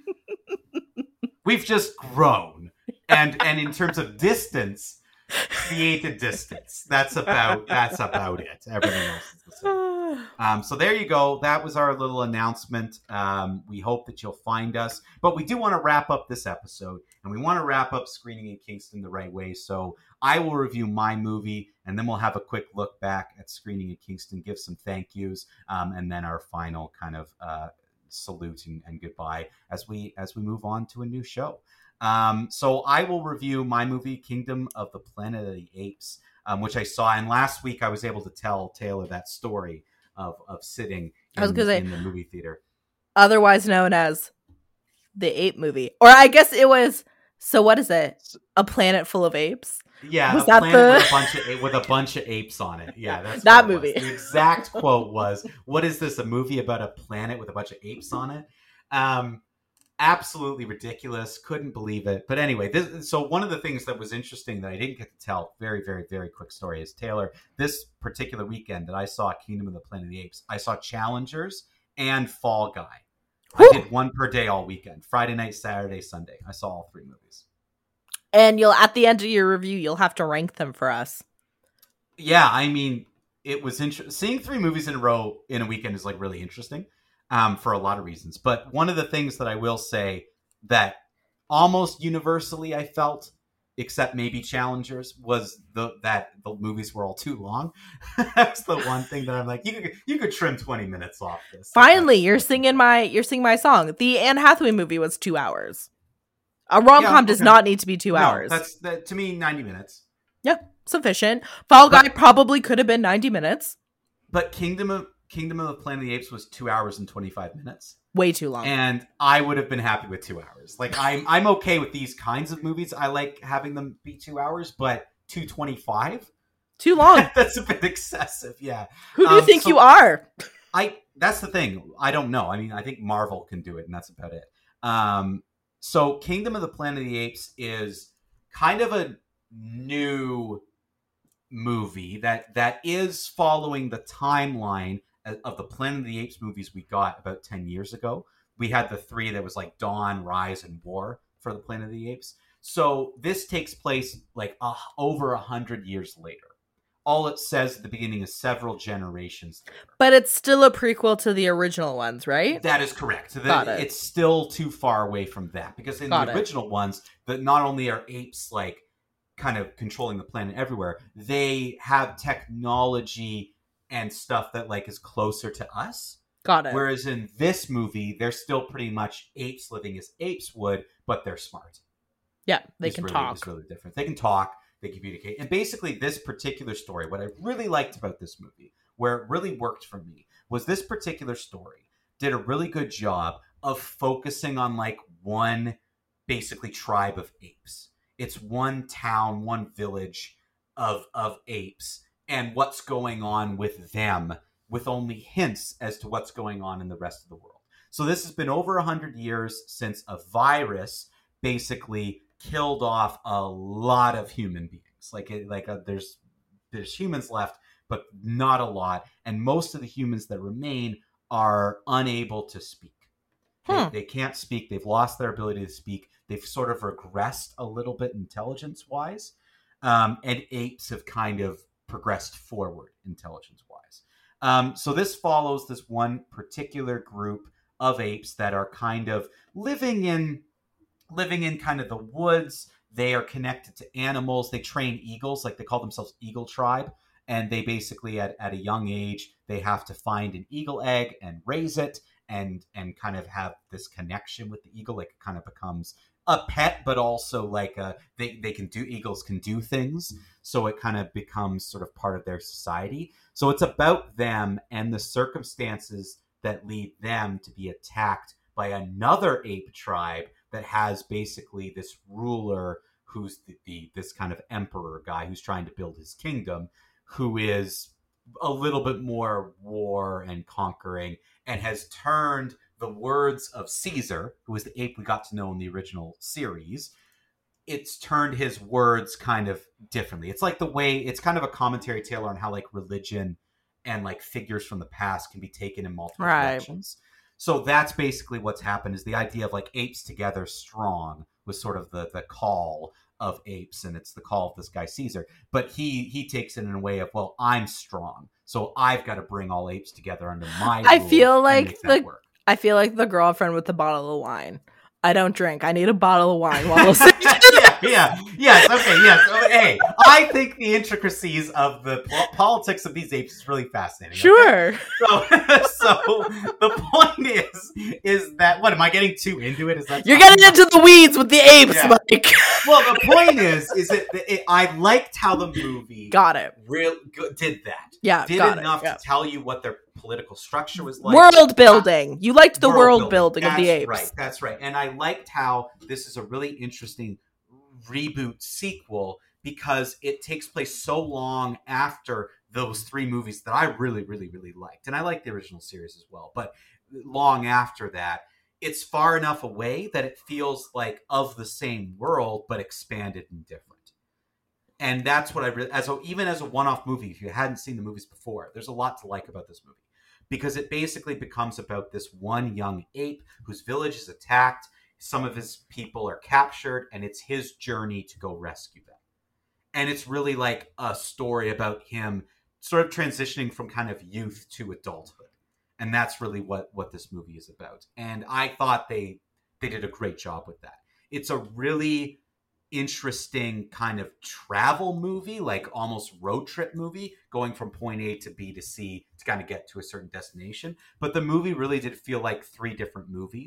We've just grown, and and in terms of distance. Create the distance. That's about that's about it. Everything else is the same. Um, so there you go. That was our little announcement. Um, we hope that you'll find us. But we do want to wrap up this episode, and we want to wrap up Screening in Kingston the right way. So I will review my movie, and then we'll have a quick look back at Screening in Kingston, give some thank yous, um, and then our final kind of uh, salute and, and goodbye as we as we move on to a new show. Um, so I will review my movie, Kingdom of the Planet of the Apes, um, which I saw. And last week I was able to tell Taylor that story of, of sitting in, I was gonna say, in the movie theater. Otherwise known as the Ape Movie. Or I guess it was, so what is it? A planet full of apes? Yeah, was a that planet the... with, a bunch of, with a bunch of apes on it. Yeah, that's that movie. The exact quote was, what is this, a movie about a planet with a bunch of apes on it? Um Absolutely ridiculous. Couldn't believe it. But anyway, this, so one of the things that was interesting that I didn't get to tell, very, very, very quick story, is Taylor, this particular weekend that I saw Kingdom of the Planet of the Apes, I saw Challengers and Fall Guy. Woo! I did one per day all weekend. Friday night, Saturday, Sunday. I saw all three movies. And you'll at the end of your review, you'll have to rank them for us. Yeah, I mean, it was interesting. Seeing three movies in a row in a weekend is like really interesting. Um, for a lot of reasons. But one of the things that I will say that almost universally I felt, except maybe Challengers, was the that the movies were all too long. That's the one thing that I'm like, you could you could trim twenty minutes off this. Finally, you're singing my you're singing my song. The Anne Hathaway movie was two hours. A rom-com Yeah, does okay. not need to be two No, hours. that's that, to me ninety minutes. Yeah, sufficient. Fall Guy But- probably could have been ninety minutes. But Kingdom of Kingdom of the Planet of the Apes was two hours and twenty-five minutes. Way too long. And I would have been happy with two hours. Like I'm I'm okay with these kinds of movies. I like having them be two hours, but two twenty-five? Too long. That's a bit excessive, yeah. Who do you Um, think so- you are? I that's the thing. I don't know. I mean, I think Marvel can do it, and that's about it. Um, so Kingdom of the Planet of the Apes is kind of a new movie that that is following the timeline of the Planet of the Apes movies we got about ten years ago. We had the three that was like Dawn, Rise, and War for the Planet of the Apes. So this takes place like uh, over a hundred years later. All it says at the beginning is several generations later. But it's still a prequel to the original ones, right? That is correct. The, Got it. It's still too far away from that because in Got the it. original ones, that not only are apes like kind of controlling the planet everywhere, they have technology and stuff that like is closer to us. Got it. Whereas in this movie, they're still pretty much apes living as apes would, but they're smart. yeah, they It's can really, talk. It's really different. They can talk. They communicate. And basically, this particular story, what I really liked about this movie, where it really worked for me, was this particular story did a really good job of focusing on like one basically tribe of apes. It's one town, one village of of apes, and what's going on with them, with only hints as to what's going on in the rest of the world. So this has been over one hundred years since a virus basically killed off a lot of human beings. Like it, like a, there's there's humans left, but not a lot, and most of the humans that remain are unable to speak. They, Hmm. they can't speak. They've lost their ability to speak. They've sort of regressed a little bit intelligence-wise, um, and apes have kind of progressed forward intelligence-wise. Um, so this follows this one particular group of apes that are kind of living in living in kind of the woods. They are connected to animals. They train eagles, like they call themselves Eagle Tribe. And they basically, at, at a young age, they have to find an eagle egg and raise it and and kind of have this connection with the eagle. Like it kind of becomes a pet, but also like a, they, they can do, eagles can do things. So it kind of becomes sort of part of their society. So it's about them and the circumstances that lead them to be attacked by another ape tribe that has basically this ruler who's the, the this kind of emperor guy who's trying to build his kingdom, who is a little bit more war and conquering and has turned the words of Caesar, who was the ape we got to know in the original series. It's turned his words kind of differently. It's like the way, it's kind of a commentary tale on how like religion and like figures from the past can be taken in multiple Right. directions. So that's basically what's happened, is the idea of like apes together strong was sort of the the call of apes, and it's the call of this guy Caesar. But he he takes it in a way of, well, I'm strong, so I've got to bring all apes together under my I rule feel and like make that the- work. I feel like the girlfriend with the bottle of wine. I don't drink. I need a bottle of wine while listening. yeah, yeah, yes, okay, yes. So, hey, I think the intricacies of the po- politics of these apes is really fascinating. okay? Sure. So, so the point is, is that what am I getting too into it? Is that You're getting into the weeds with the apes, Yeah. Mike. Well, the point is, is that it, I liked how the movie Got it. real go- did that. Yeah, Did got enough it. Yeah. to tell you what their political structure was like. World building. You liked the world, building, of the That's apes. Right, that's right. And I liked how this is a really interesting reboot sequel because it takes place so long after those three movies that I really, really, really liked. And I liked the original series as well. But long after that, it's far enough away that it feels like of the same world, but expanded and different. And that's what I really, as a, even as a one-off movie, if you hadn't seen the movies before, there's a lot to like about this movie. Because it basically becomes about this one young ape whose village is attacked, some of his people are captured, and it's his journey to go rescue them. And it's really like a story about him sort of transitioning from kind of youth to adulthood. And that's really what, what this movie is about. And I thought they they did a great job with that. It's a really interesting kind of travel movie, like almost road trip movie, going from point A to B to C to kind of get to a certain destination. But the movie really did feel like three different movies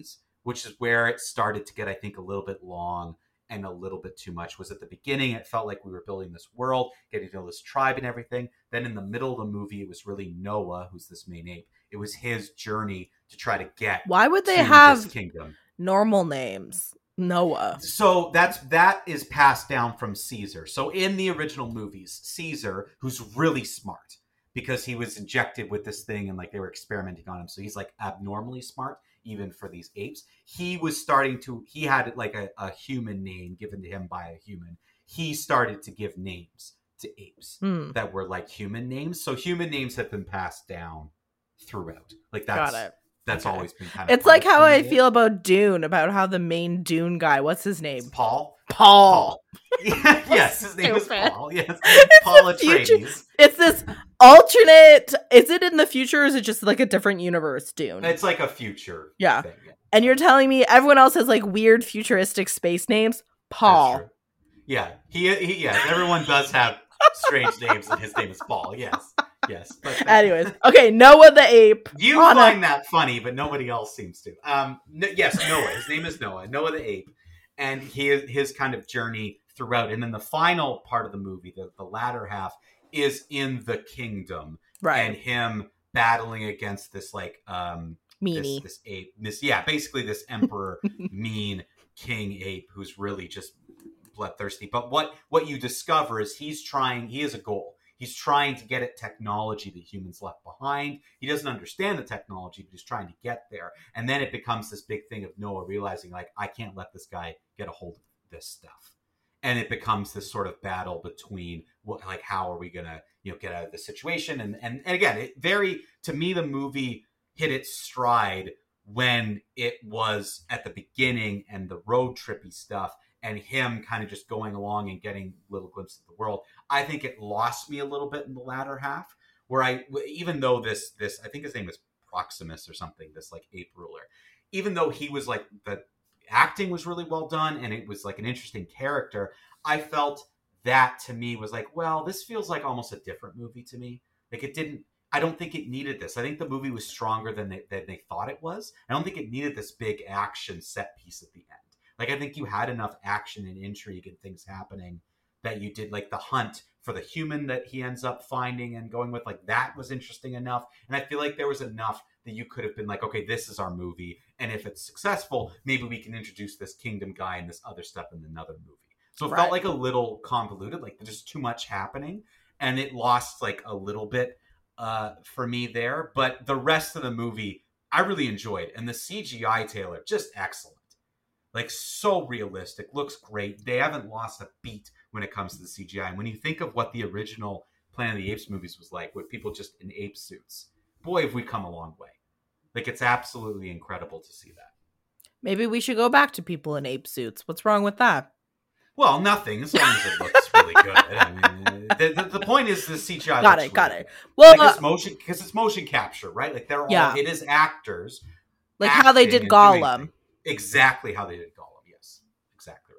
which is where it started to get, I think, a little bit long and a little bit too much. Was at the beginning, it felt like we were building this world, getting to know this tribe and everything. Then in the middle of the movie, it was really Noah, who's this main ape. It was his journey to try to get Why would they to have this kingdom. normal names? Noah. So that's that is passed down from Caesar. So in the original movies, Caesar, who's really smart because he was injected with this thing and like they were experimenting on him, so he's like abnormally smart even for these apes. He was starting to he had like a, a human name given to him by a human. He started to give names to apes Hmm. that were like human names. So human names have been passed down throughout. Like that's Got it. that's Okay. always been kind of It's like part of how I it. feel about Dune, about how the main Dune guy, what's his name? Paul. Paul. Yeah, yes, his name is Stupid. Paul. Yes, It's Paul the future. Atreides. It's this alternate. Is it in the future or is it just like a different universe, Dune? It's like a future Yeah. thing. Yeah, And you're telling me everyone else has like weird futuristic space names? that's Paul. true. Yeah, he, he, yes, everyone does have strange names, and his name is Paul. Yes, yes. But that- Anyways, okay, Noah the ape. you on a- find that funny, but nobody else seems to. Um, n- yes, Noah. His name is Noah. Noah the ape, and he his kind of journey throughout, and then the final part of the movie, the the latter half, is in the kingdom, Right. and him battling against this like um Meanie. this, this ape, this yeah, basically this emperor, mean king ape who's really just bloodthirsty. But what what you discover is he's trying. He has a goal. He's trying to get at technology that humans left behind. He doesn't understand the technology, but he's trying to get there. And then it becomes this big thing of Noah realizing, like, I can't let this guy get a hold of this stuff. And it becomes this sort of battle between, what, like, how are we gonna, you know, get out of the situation? And and and again, it very to me, the movie hit its stride when it was at the beginning and the road trippy stuff, and him kind of just going along and getting little glimpses of the world. I think it lost me a little bit in the latter half, where I, even though this, this, I think his name was Proximus or something, this like ape ruler, even though he was like, the acting was really well done and it was like an interesting character, I felt that to me was like, well, this feels like almost a different movie to me. Like it didn't, I don't think it needed this. I think the movie was stronger than they, than they thought it was. I don't think it needed this big action set piece at the end. Like, I think you had enough action and intrigue and things happening that you did, like the hunt for the human that he ends up finding and going with, like that was interesting enough. And I feel like there was enough that you could have been like, okay, this is our movie. And if it's successful, maybe we can introduce this kingdom guy and this other stuff in another movie. So it Right. felt like a little convoluted, like there's just too much happening. And it lost like a little bit uh, for me there. But the rest of the movie, I really enjoyed. And the C G I, Taylor, just excellent. Like, so realistic, looks great. They haven't lost a beat when it comes to the C G I. And when you think of what the original Planet of the Apes movies was like, with people just in ape suits, boy, have we come a long way. Like, it's absolutely incredible to see that. Maybe we should go back to people in ape suits. What's wrong with that? Well, nothing, as long as it looks really good. I mean, the, the, the point is the C G I Got looks it, got really it. good. Well, Like, it's uh, motion, because it's motion capture, right? Like, they're all, Yeah. it is actors. like how they acting did and doing Gollum. things. Exactly how they did Gollum, yes. Exactly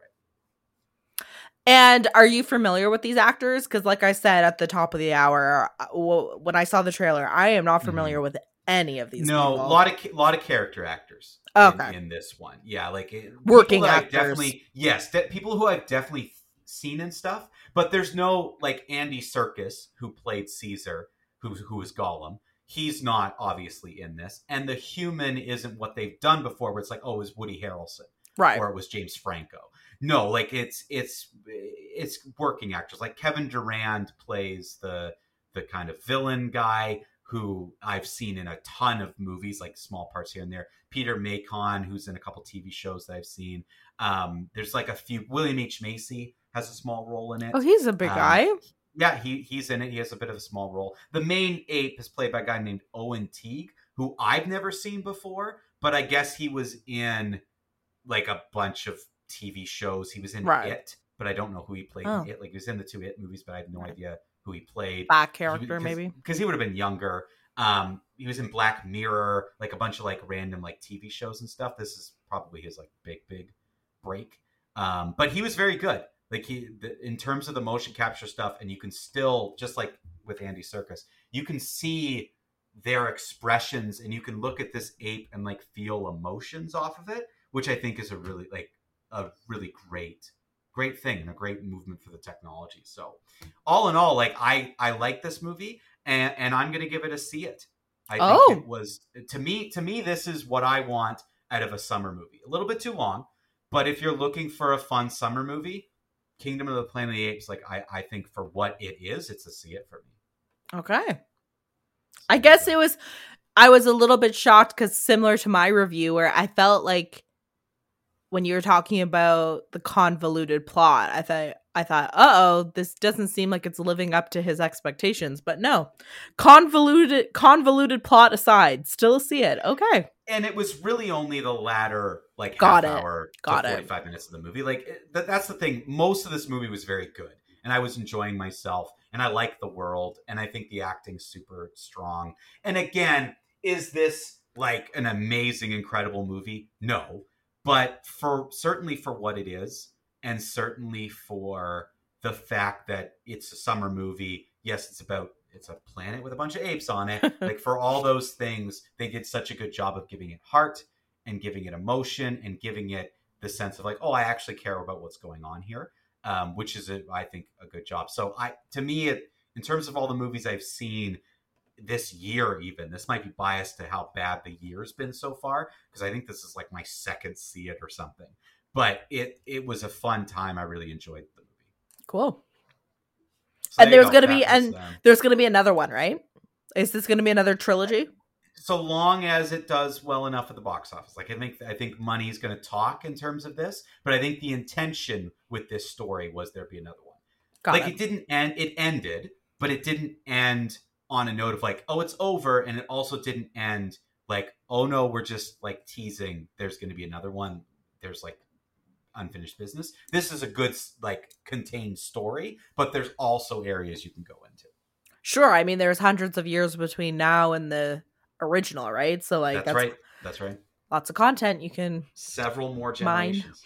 right. And are you familiar with these actors? Because, like I said at the top of the hour, uh, w- when I saw the trailer, I am not familiar with any of these. No, people. a lot of lot of character actors Okay. in, in this one. Yeah, like it, Working people that I've actors. Definitely, yes, that people who I've definitely seen and stuff. But there's no like Andy Serkis who played Caesar, who who was Gollum. He's not obviously in this, and the human isn't what they've done before, where it's like, oh, it was Woody Harrelson, Right. or it was James Franco. No, like it's it's it's working actors. Like Kevin Durand plays the the kind of villain guy who I've seen in a ton of movies, like small parts here and there. Peter Macon, who's in a couple T V shows that I've seen. Um, there's like a few. William H. Macy has a small role in it. Oh, he's a big Um, guy. Yeah, he he's in it. He has a bit of a small role. The main ape is played by a guy named Owen Teague, who I've never seen before, but I guess he was in like a bunch of T V shows. He was in Right. It, but I don't know who he played Oh. in It. Like, he was in the two It movies, but I have no Right. idea who he played. Back character, maybe. Because he would have been younger. Um, he was in Black Mirror, like a bunch of like random like T V shows and stuff. This is probably his like big, big break. Um, but he was very good. Like he, the, in terms of the motion capture stuff, and you can still, just like with Andy Serkis, you can see their expressions, and you can look at this ape and like feel emotions off of it, which I think is a really like a really great, great thing and a great movement for the technology. So all in all, like I, I like this movie and, and I'm going to give it a see it. I Oh. think it was to me, to me, this is what I want out of a summer movie. A little bit too long, but if you're looking for a fun summer movie, Kingdom of the Planet of the Apes, like I, I think for what it is, it's a see it for me. Okay. I guess it was, I was a little bit shocked because similar to my review where I felt like when you were talking about the convoluted plot, I thought, I thought, uh-oh, this doesn't seem like it's living up to his expectations. But no, convoluted, convoluted plot aside, still see it. Okay. And it was really only the latter, like, Got half it. hour Got to it. forty-five minutes of the movie. Like, it- that, that's the thing. Most of this movie was very good. And I was enjoying myself. And I like the world. And I think the acting's super strong. And again, is this, like, an amazing, incredible movie? No. But for certainly for what it is, and certainly for the fact that it's a summer movie, yes, it's about it's a planet with a bunch of apes on it. Like for all those things, they did such a good job of giving it heart and giving it emotion and giving it the sense of like, oh, I actually care about what's going on here, um, which is, a, I think, a good job. So I, to me, it, in terms of all the movies I've seen this year, even this might be biased to how bad the year's been so far, because I think this is like my second see it or something. But it it was a fun time. I really enjoyed the movie. Cool. So And there you there's go. going to be, That was, and um, there's going to be another one, right? Is this going to be another trilogy? so long as it does well enough at the box office. Like I think I think money's going to talk in terms of this, but I think the intention with this story was there be another one. Got like it. it didn't end. It ended, but it didn't end on a note of like, oh, it's over, and it also didn't end like, oh no, we're just like teasing. There's going to be another one. There's like unfinished business. This is a good like contained story, but there's also areas you can go into. Sure. I mean, there's hundreds of years between now and the original, right? So like, That's, that's, right. That's right. lots of content you can Several more mine. generations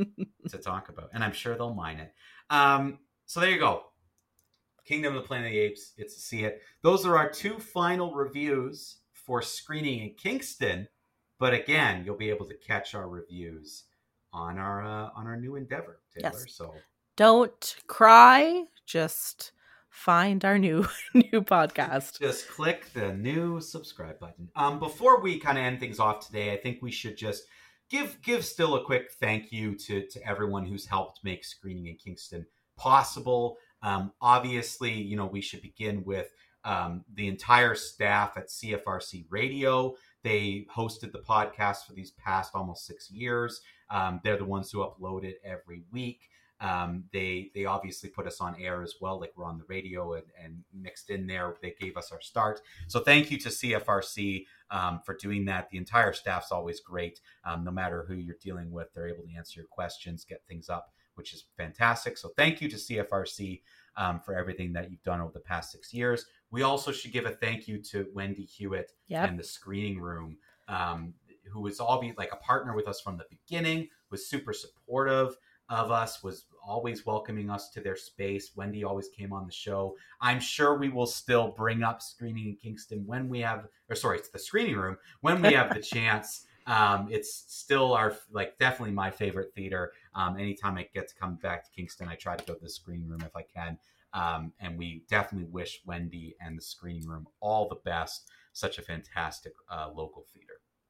to talk about, and I'm sure they'll mine it. Um, so there you go. Kingdom of the Planet of the Apes. It's a see it. Those are our two final reviews for screening in Kingston. But again, you'll be able to catch our reviews on our uh, on our new endeavor, Taylor. Yes. So Don't cry. Just find our new new podcast. just click the new subscribe button. Um, before we kind of end things off today, I think we should just give give still a quick thank you to to everyone who's helped make Screening in Kingston possible. Um, obviously, you know, we should begin with um, the entire staff at C F R C Radio. They hosted the podcast for these past almost six years. Um, they're the ones who upload it every week. Um, they they obviously put us on air as well, like we're on the radio and, and mixed in there. They gave us our start. So thank you to C F R C um, for doing that. The entire staff's always great. Um, no matter who you're dealing with, they're able to answer your questions, get things up, which is fantastic. So thank you to C F R C um, for everything that you've done over the past six years. We also should give a thank you to Wendy Hewitt Yep. and the Screening Room, um, who was always like a partner with us from the beginning, was super supportive of us, was always welcoming us to their space. Wendy always came on the show. I'm sure we will still bring up Screening in Kingston when we have, or sorry, it's the Screening Room, when we have the chance. Um, it's still our, like, definitely my favorite theater. Um, anytime I get to come back to Kingston, I try to go to the Screening Room if I can. Um, and we definitely wish Wendy and the Screening Room all the best. Such a fantastic uh, local theater.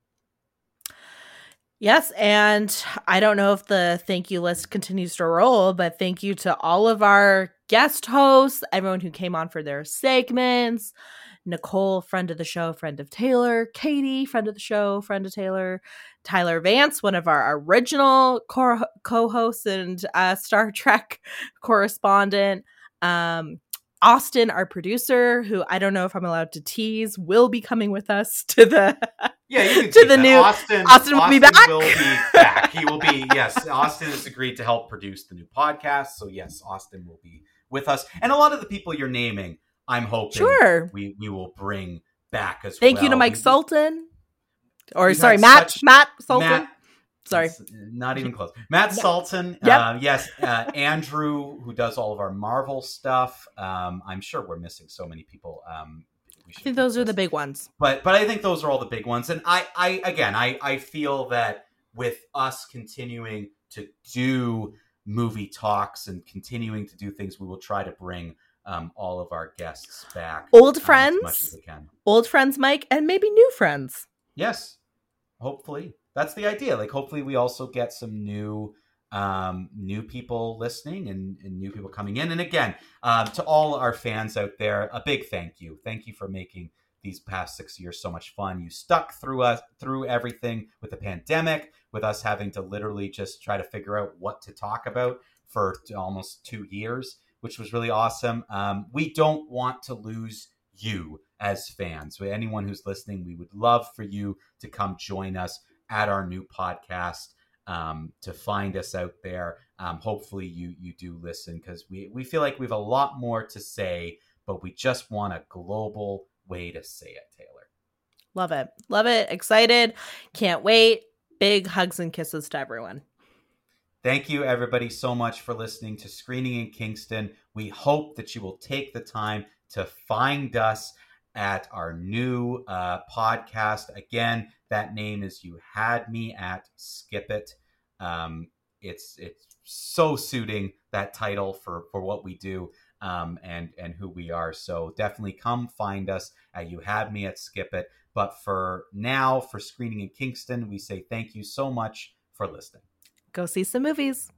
Yes, and I don't know if the thank you list continues to roll, but thank you to all of our guest hosts, everyone who came on for their segments. Nicole, friend of the show, friend of Taylor. Katie, friend of the show, friend of Taylor. Tyler Vance, one of our original co- co-hosts and uh, Star Trek correspondent. Um, Austin, our producer, who I don't know if I'm allowed to tease, will be coming with us to the Yeah, you can to keep the that. new Austin, Austin will be back. will be back. He will be, yes. Austin has agreed to help produce the new podcast. So, yes, Austin will be with us. And a lot of the people you're naming, I'm hoping Sure. we, we will bring back as Thank well. you to Mike We- Sultan. Or we've sorry, had Matt such- Matt Sultan. Matt, sorry. it's not even close. Matt Sultan. Yep. Uh, yes. Uh, Andrew, who does all of our Marvel stuff. Um, I'm sure we're missing so many people. Um, we I should think those are list. the big ones. But but I think those are all the big ones. And I, I again, I, I feel that with us continuing to do movie talks and continuing to do things, we will try to bring um, all of our guests back. Old um, friends, as much as we can. Old friends, Mike, and maybe new friends. Yes, hopefully. That's the idea. Like, hopefully we also get some new um, new people listening and, and new people coming in. And again, um, to all our fans out there, a big thank you. Thank you for making these past six years so much fun. You stuck through us through everything with the pandemic, with us having to literally just try to figure out what to talk about for almost two years, which was really awesome. Um, we don't want to lose you as fans. Anyone who's listening, we would love for you to come join us at our new podcast, um, to find us out there. Um, hopefully you you do listen, because we, we feel like we have a lot more to say, but we just want a global way to say it, Taylor. Love it. Love it. Excited. Can't wait. Big hugs and kisses to everyone. Thank you, everybody, so much for listening to Screening in Kingston. We hope that you will take the time to find us at our new uh, podcast. Again, that name is You Had Me at Skip It. Um, it's it's so suiting, that title, for, for what we do um, and, and who we are. So definitely come find us at You Had Me at Skip It. But for now, for Screening in Kingston, we say thank you so much for listening. Go see some movies.